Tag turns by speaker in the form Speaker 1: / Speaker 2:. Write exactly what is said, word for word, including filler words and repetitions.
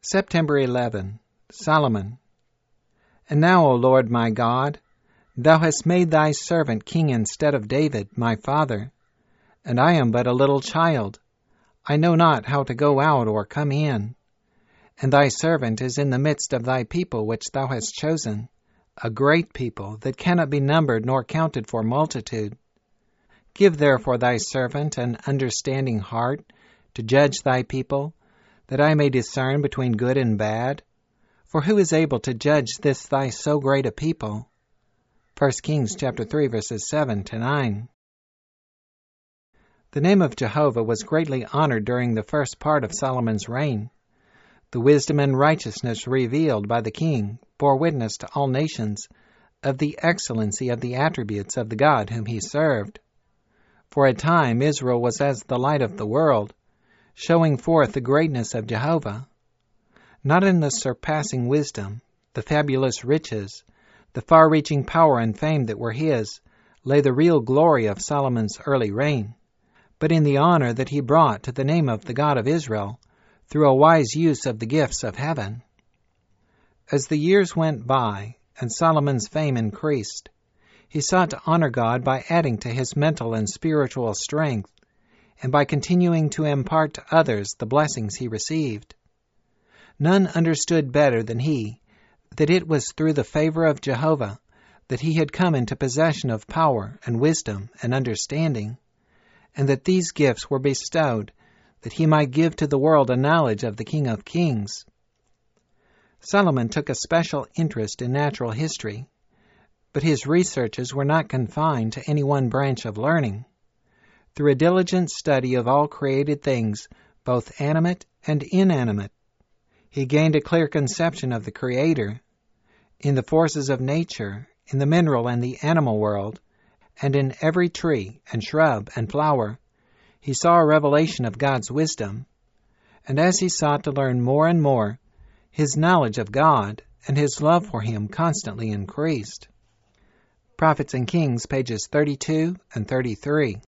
Speaker 1: September eleventh, Solomon. And now, O Lord my God, thou hast made thy servant king instead of David, my father, and I am but a little child. I know not how to go out or come in. And thy servant is in the midst of thy people which thou hast chosen, a great people that cannot be numbered nor counted for multitude. Give therefore thy servant an understanding heart to judge thy people, that I may discern between good and bad. For who is able to judge this thy so great a people? First Kings chapter three, verses seven to nine. The name of Jehovah was greatly honored during the first part of Solomon's reign. The wisdom and righteousness revealed by the king bore witness to all nations of the excellency of the attributes of the God whom he served. For a time Israel was as the light of the world, showing forth the greatness of Jehovah. Not in the surpassing wisdom, the fabulous riches, the far-reaching power and fame that were his, lay the real glory of Solomon's early reign, but in the honor that he brought to the name of the God of Israel through a wise use of the gifts of heaven. As the years went by and Solomon's fame increased, he sought to honor God by adding to his mental and spiritual strength, and by continuing to impart to others the blessings he received. None understood better than he that it was through the favor of Jehovah that he had come into possession of power and wisdom and understanding, and that these gifts were bestowed that he might give to the world a knowledge of the King of Kings. Solomon took a special interest in natural history, but his researches were not confined to any one branch of learning. Through a diligent study of all created things, both animate and inanimate, he gained a clear conception of the Creator, in the forces of nature, in the mineral and the animal world, and in every tree and shrub and flower. He saw a revelation of God's wisdom, and as he sought to learn more and more, his knowledge of God and his love for him constantly increased. Prophets and Kings, pages thirty-two and thirty-three.